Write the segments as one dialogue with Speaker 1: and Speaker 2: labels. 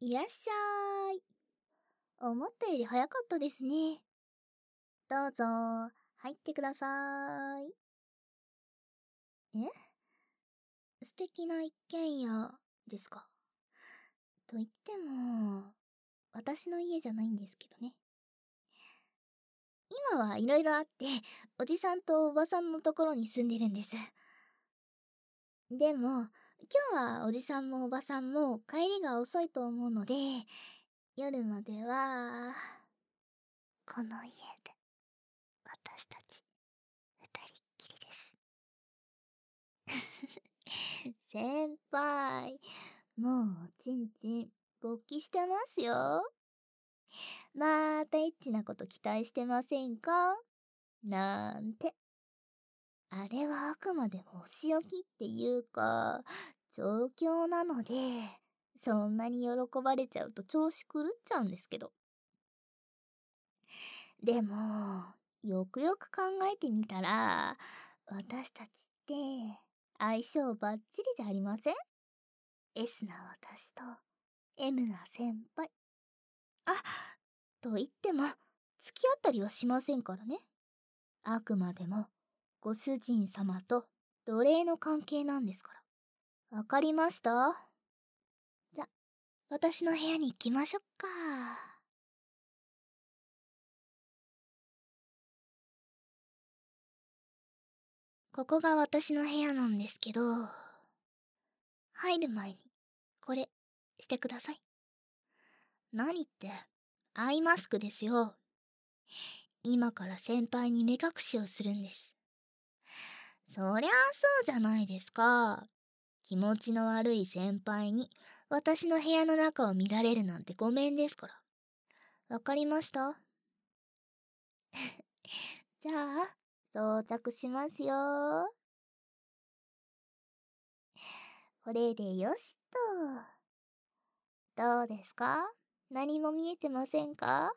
Speaker 1: いらっしゃい。思ったより早かったですね。どうぞ、入ってください。え、素敵な一軒家ですか？と言っても、私の家じゃないんですけどね。今はいろいろあって、おじさんとおばさんのところに住んでるんです。でも、今日はおじさんもおばさんも帰りが遅いと思うので、夜までは、この家で、私たち、二人っきりです。先輩、もうおちんちん、勃起してますよ。またエッチなこと期待してませんかなんて。あれはあくまでもお仕置きっていうか、状況なので、そんなに喜ばれちゃうと調子狂っちゃうんですけど。でも、よくよく考えてみたら、私たちって相性バッチリじゃありません？ S な私と M な先輩。あ、と言っても、付き合ったりはしませんからね。あくまでも、ご主人様と奴隷の関係なんですから。わかりました？じゃ、私の部屋に行きましょっか。ここが私の部屋なんですけど、入る前に、これ、してください。何って、アイマスクですよ。今から先輩に目隠しをするんです。そりゃあそうじゃないですか。気持ちの悪い先輩に私の部屋の中を見られるなんてごめんですから。わかりました？じゃあ、装着しますよ。これでよしと。どうですか？何も見えてませんか？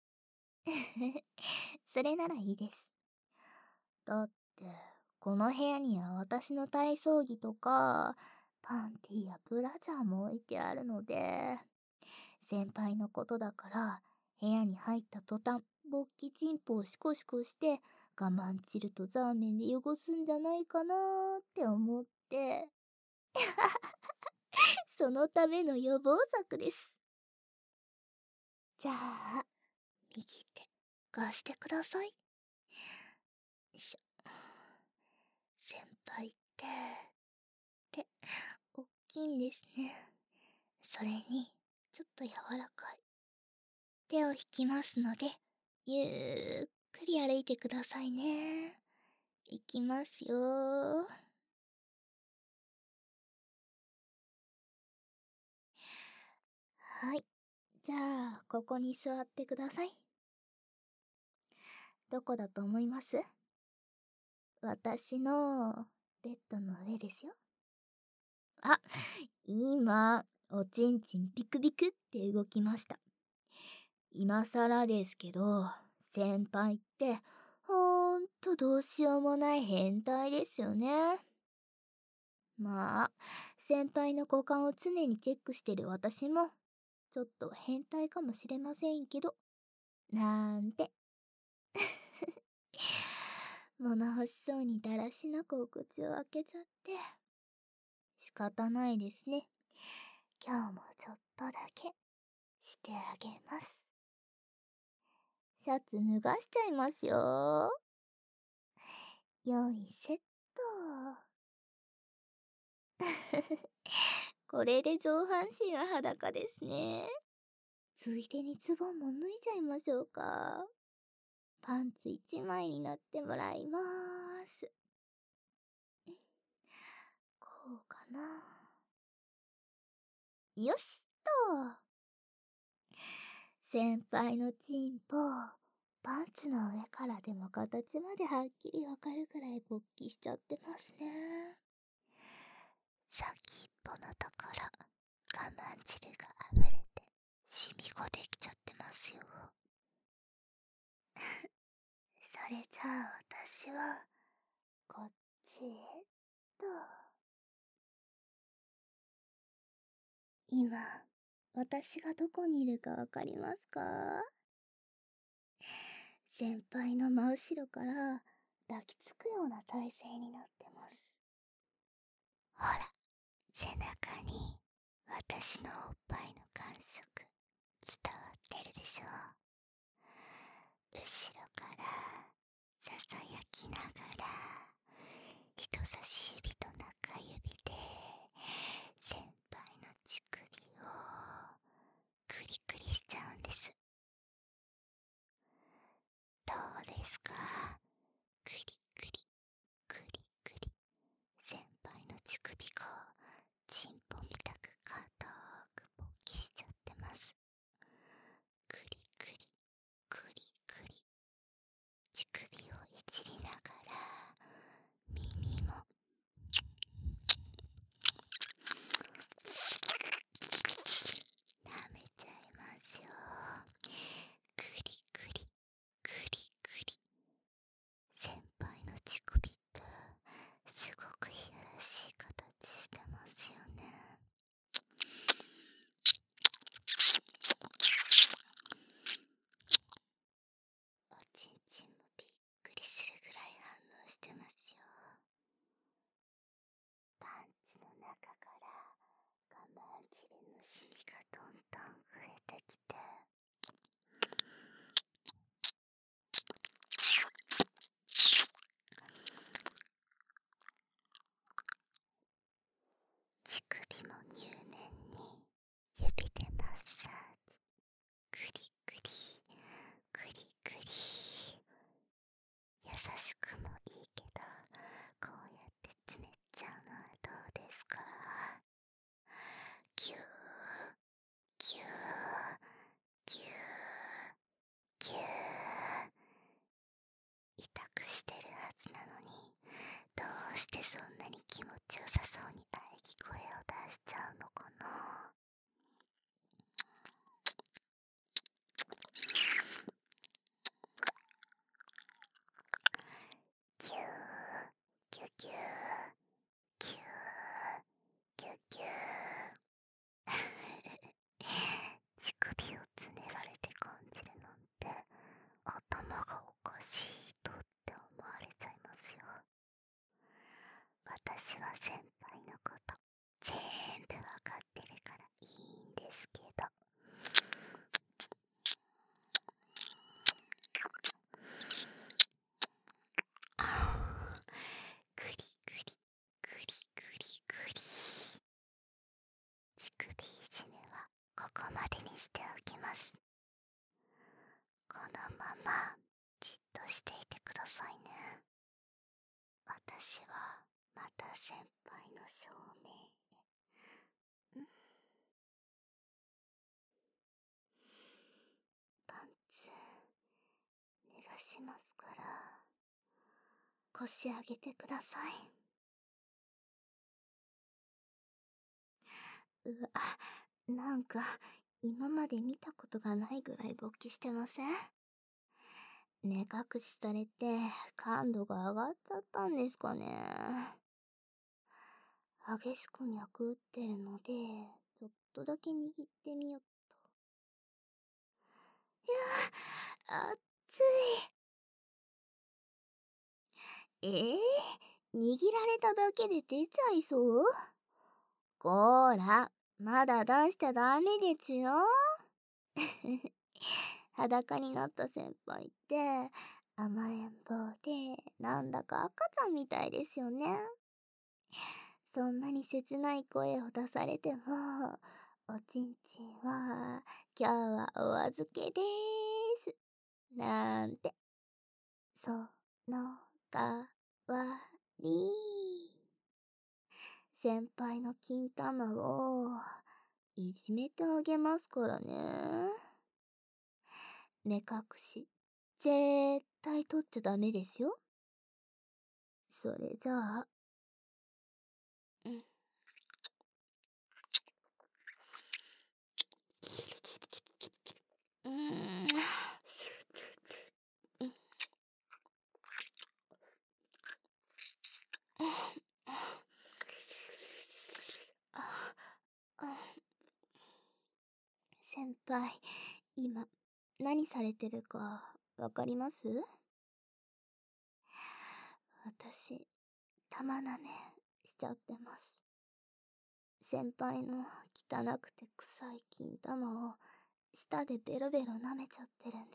Speaker 1: それならいいです。だって、この部屋には私の体操着とか、パンティやブラジャーも置いてあるので、先輩のことだから、部屋に入った途端、勃起チンポをシコシコして、我慢汁とザーメンで汚すんじゃないかなーって思って、そのための予防策です。じゃあ、右手、貸してください。よいしょ。先輩って、おっきいんですね。それに、ちょっと柔らかい。手を引きますので、ゆっくり歩いてくださいね。いきますよー。はい。じゃあ、ここに座ってください。どこだと思います？私のベッドの上ですよ。あ、今、おちんちんピクピクって動きました。今更ですけど、先輩って、ほんとどうしようもない変態ですよね。まあ、先輩の股間を常にチェックしてる私も、ちょっと変態かもしれませんけど、なんて。物欲しそうにだらしなくお口を開けちゃって。仕方ないですね。今日もちょっとだけしてあげます。シャツ脱がしちゃいますよ。よいせっと。これで上半身は裸ですね。ついでにズボンも脱いじゃいましょうか。パンツ一枚になってもらいまーす。こうかな。よしっと。先輩のチンポ、パンツの上からでも形まではっきりわかるくらい勃起しちゃってますね。先っぽのところ、我慢汁が溢れて、シミができちゃってますよ。それじゃあ私は、こっちへと。今、 私がどこにいるかわかりますか？先輩の真後ろから抱きつくような体勢になってます。ほら、背中に私のおっぱいの感触伝わってるでしょ。後ろからささやきながら人差し指と中指で先輩の乳首をクリクリしちゃうんです。どうですか？クリクリクリクリ、先輩の乳首がチンポみたく硬く勃起しちゃってます。クリクリクリクリ、乳首をいじりながら耳も舐めちゃいますよ。クリクリクリクリ、先輩の乳首ってすごくいやらしい形してますよね。おちんちんもびっくりするぐらい反応してますよ。パンツの中から我慢汁のシミがどんどん増えてきて、乳首も入念に指でマッサージ。クリクリクリクリ、優しくもいいけどこうやってつねっちゃうのはどうですか？キューキューキューキュー、痛くしてるはずなのにどうしてそんなに気持ちよさそうに喘ぎ声を出しちゃうのかな。キューキュキューキューキュキュー乳首をつねられて感じるなんて頭がおかしいとって思われちゃいますよ。私は先輩のこと全部わかってるからいいんですけど。クリクリクリクリクリ、乳首いじめはここまでにしておきます。このままじっとしていてくださいね。私はまた先輩の正面へ。パンツ脱がしますから腰上げてください。うわ、なんか今まで見たことがないぐらい勃起してません？目隠しされて感度が上がっちゃったんですかね。激しく脈打ってるのでちょっとだけ握ってみよっと。いや、熱い。握られただけで出ちゃいそう？こーら、まだ出しちゃダメですよ。裸になった先輩って甘えん坊でなんだか赤ちゃんみたいですよね。そんなに切ない声を出されてもおちんちんは今日はお預けでーすなんて、そのかわり先輩の金玉をいじめてあげますからね。目隠し絶対取っちゃダメですよ。それじゃあ、うん。うーん。 先輩、今、何されてるか、わかります？私、玉舐めしちゃってます。先輩の汚くて臭い金玉を舌でベロベロ舐めちゃってるんです。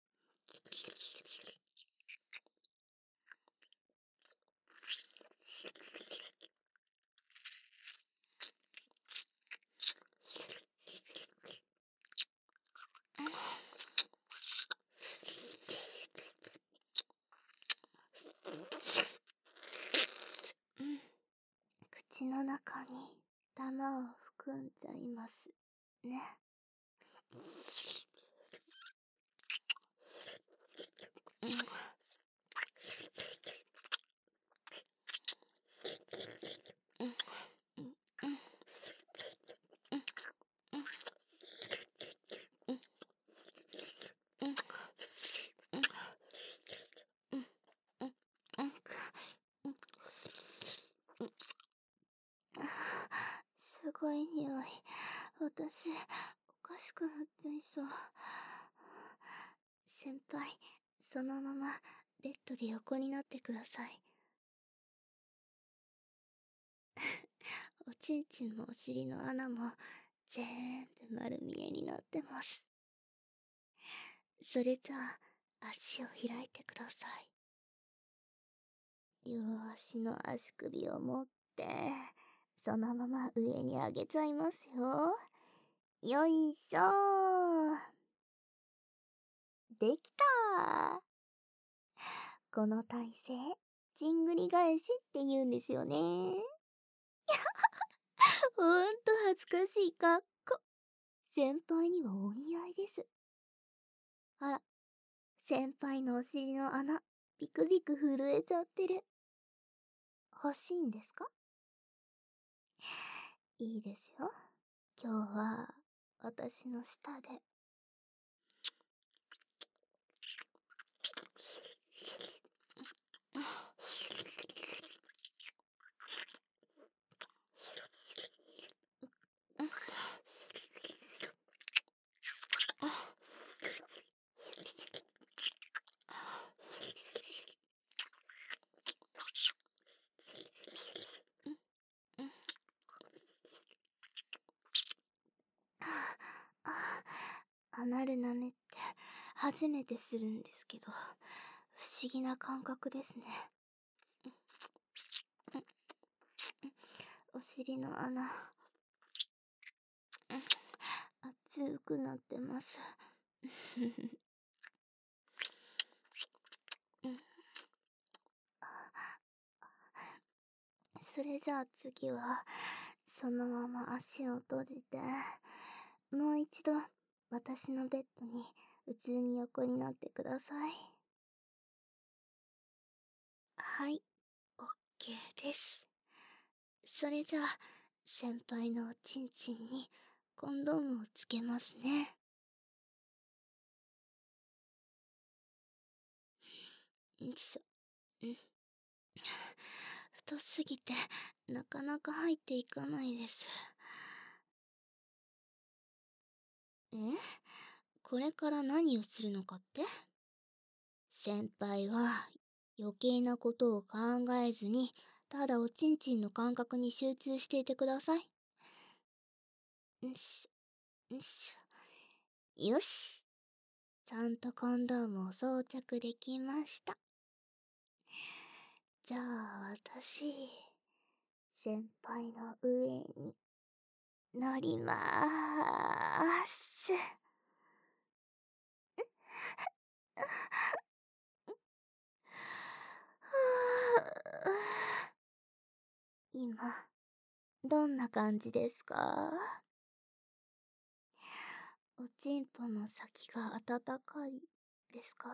Speaker 1: 口の中に玉を含んじゃいますね。すごい匂い。私、おかしくなっちゃいそう。先輩、そのままベッドで横になってください。おちんちんもお尻の穴も全部丸見えになってます。それじゃあ、足を開いてください。両足の足首を持って、そのまま上に上げちゃいますよ。よいしょー。できたー。この体勢、ちんぐり返しって言うんですよね。ほんと恥ずかしい格好。先輩にはお似合いです。あら、先輩のお尻の穴、ビクビク震えちゃってる。欲しいんですか？いいですよ。今日は、私の舌で。アナル舐めって初めてするんですけど、不思議な感覚ですね。お尻の穴、熱くなってます。それじゃあ次は、そのまま足を閉じて、もう一度、私のベッドに普通に横になってください。はい、オッケーです。それじゃあ、先輩のおちんちんにコンドームをつけますね。よいしょ。太すぎて、なかなか入っていかないです。え？これから何をするのかって？先輩は余計なことを考えずに、ただおちんちんの感覚に集中していてください。よし、よし。よし。ちゃんとコンドームを装着できました。じゃあ私、先輩の上に乗りまーす。今、どんな感じですか？おちんぽの先が温かいですか？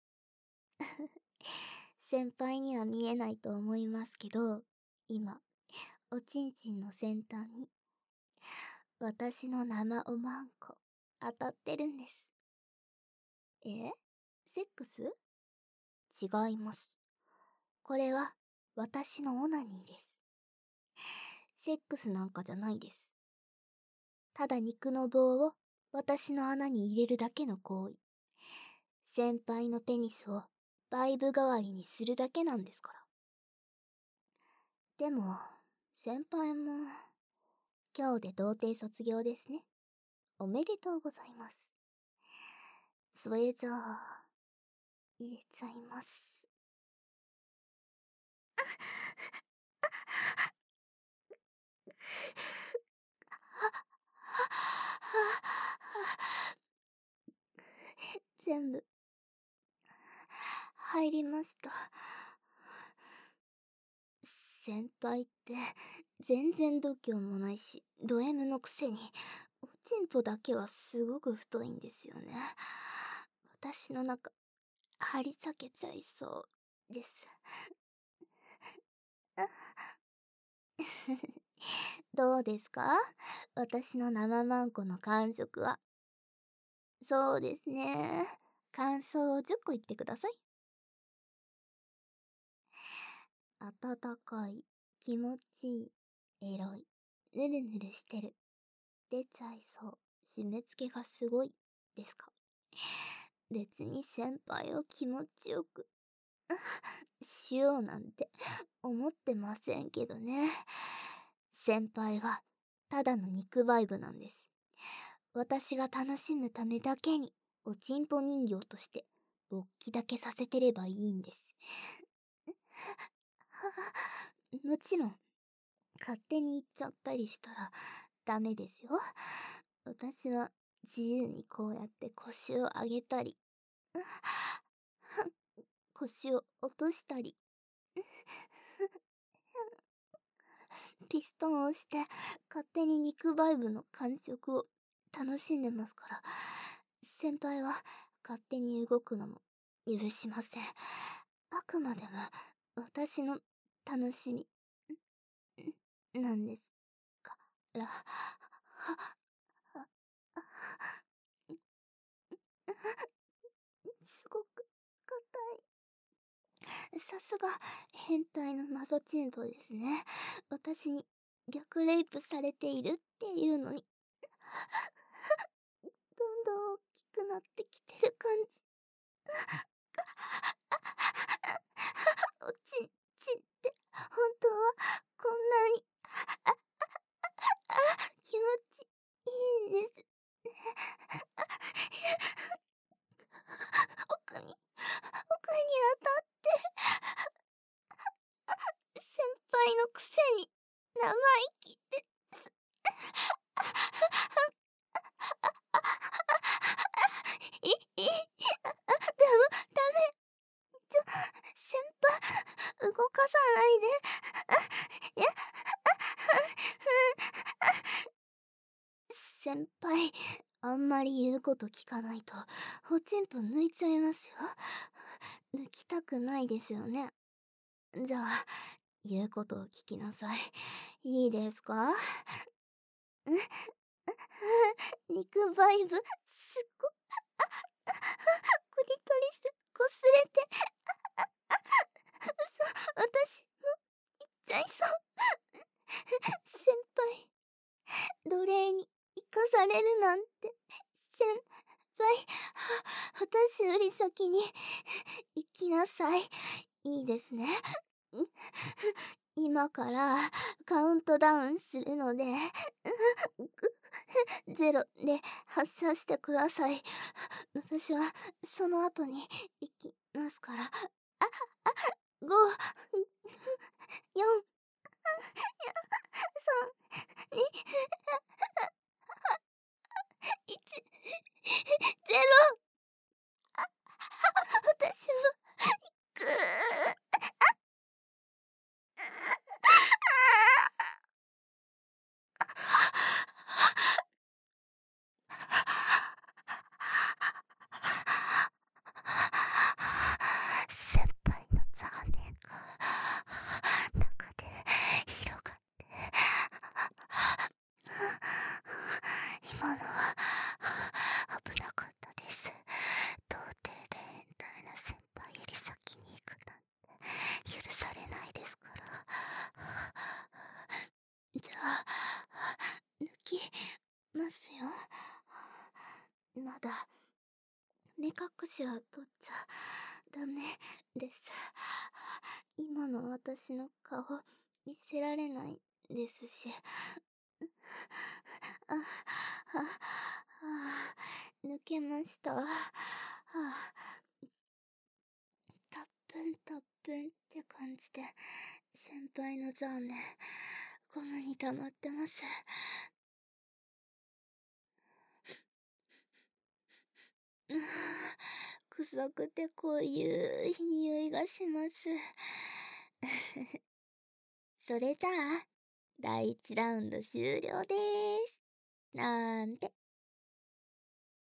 Speaker 1: 先輩には見えないと思いますけど、今、おちんちんの先端に、私の生おまんこ、当たってるんです。え？セックス？違います。これは、私のオナニーです。セックスなんかじゃないです。ただ肉の棒を私の穴に入れるだけの行為。先輩のペニスをバイブ代わりにするだけなんですから。でも、先輩も、今日で童貞卒業ですね。おめでとうございます。それじゃあ、入れちゃいます。全部、入りました。先輩って、全然度胸もないし、ド M のくせに、おちんぽだけはすごく太いんですよね。私の中、張り裂けちゃいそうです。どうですか？私の生マンコの感触は。そうですね。感想を10個言ってください。温かい、気持ちいい、エロい、ぬるぬるしてる。出ちゃいそう。締め付けがすごい。ですか。別に先輩を気持ちよくしようなんて思ってませんけどね。先輩はただの肉バイブなんです。私が楽しむためだけにおちんぽ人形として勃起だけさせてればいいんです。もちろん勝手に言っちゃったりしたらダメですよ。私は自由にこうやって腰を上げたり腰を落としたりピストンをして勝手に肉バイブの感触を楽しんでますから、先輩は勝手に動くのも許しません。あくまでも私の楽しみなんですから。すごく硬い。さすが変態のマゾチンポですね。私に逆レイプされているっていうのにどんどん大きくなってきてる感じ。おちんちんって本当はこんなに気持ちいいんです。奥に当たって先輩のくせに生意気です。でもダメ。先輩動かさないで。先輩あんまり言うこと聞かないとおちんぽ抜いちゃいますよ。抜きたくないですよね。じゃあ言うことを聞きなさい。いいですか？肉バイブすっごクリトリスこすれて私も行っちゃいそう。先輩奴隷に生かされるなんて。先輩私より先に行きなさい。いいですね。今からカウントダウンするので0で発射してください。私はその後に行きますから。5、4、3、2、1、0。私も行く。先輩のザーメンが中で広がって今のは危なかったです。童貞で変態な先輩より先に行くなんて許されないですから。じゃあ抜きますよ。 まだ、目隠しは取っちゃダメです。今の私の顔、見せられないですし。あ、抜けました。たっぷんたっぷんって感じで、先輩のザーメン、ゴムに溜まってます。臭くてこういう匂いがします。それじゃあ、第1ラウンド終了でーす。なんて。